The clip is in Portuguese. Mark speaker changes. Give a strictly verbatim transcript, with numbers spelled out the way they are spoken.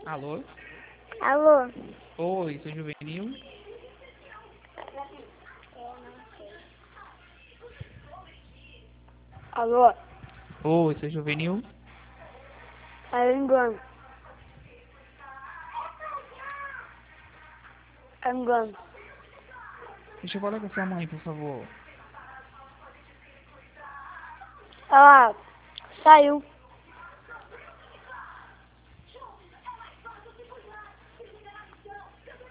Speaker 1: Alô?
Speaker 2: Alô?
Speaker 1: Oi, sou Juvenil.
Speaker 2: Alô?
Speaker 1: Oi, sou Juvenil.
Speaker 2: Tá ligando? Tá ligando?
Speaker 1: Deixa eu falar com a sua mãe, por favor.
Speaker 2: Ela saiu.